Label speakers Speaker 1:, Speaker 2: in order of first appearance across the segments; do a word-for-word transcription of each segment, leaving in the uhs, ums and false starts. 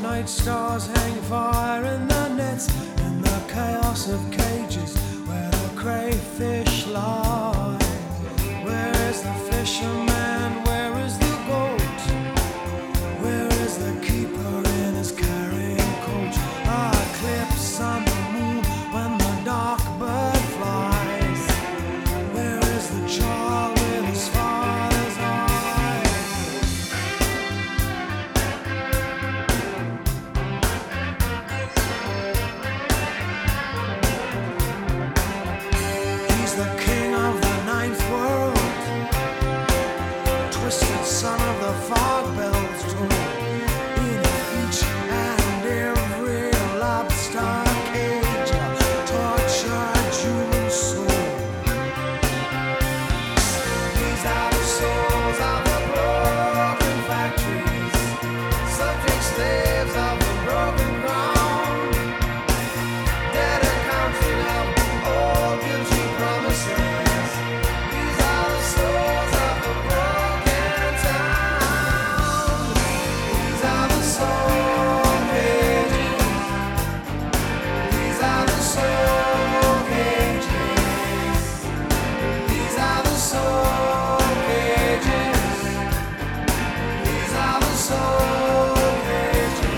Speaker 1: night stars hang fire in the nets, in the chaos of cages where the crayfish lie. Where is the fisherman? Where is the goat? Where is the keeper in his carrying coat? A eclipse on the moon when the dark bird flies. Where is the child with his father's eyes? He's the king of the ninth world, twisted son of the fog bells toll. In each and every lobster cage, a tortured human soul. These are the souls of the broken factories, subject slaves of the broken ground, dead accounting of old guilty promises. These are the souls of the broken town. These are the soul cages. These are the soul cages. These are the soul cages. These are the soul cages.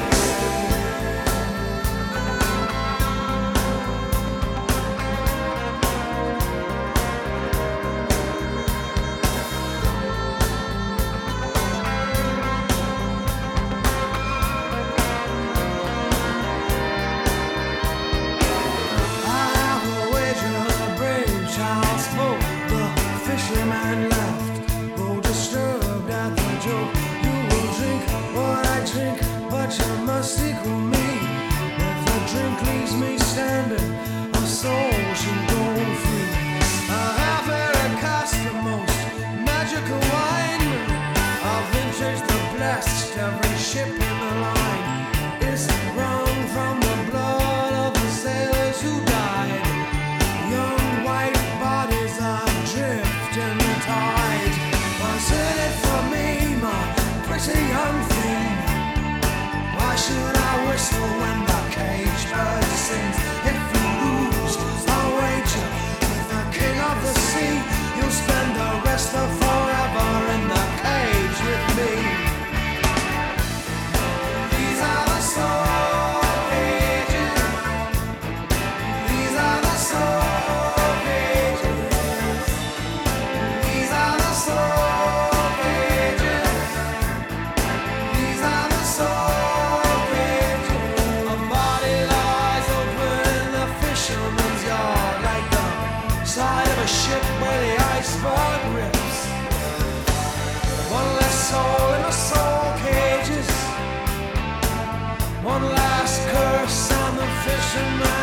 Speaker 1: I will wager the brave child spoke. The fisherman laughed, though disturbed at the joke. You will drink what I drink, but you must equal me. If the drink leaves me standing, a soul should go free. A half-Arab cast the most magical wine, a vintage the blessed. Every ship in the line is wrung from the blood of the sailors who died. Young white bodies adrift in the tide. Was in it for me, my pretty young thing? Why should I whistle when the cage bird sings? If you lose, I'll wager with the king of the sea, you'll spend the rest of forever in the cage with me. These are the soul cages. These are the soul cages. These are the soul cages. These are the soul cages. A body lies open in the fisherman's yard, like the side of a ship where the iceberg rips. One less soul in the soul cages. One last curse on the fisherman.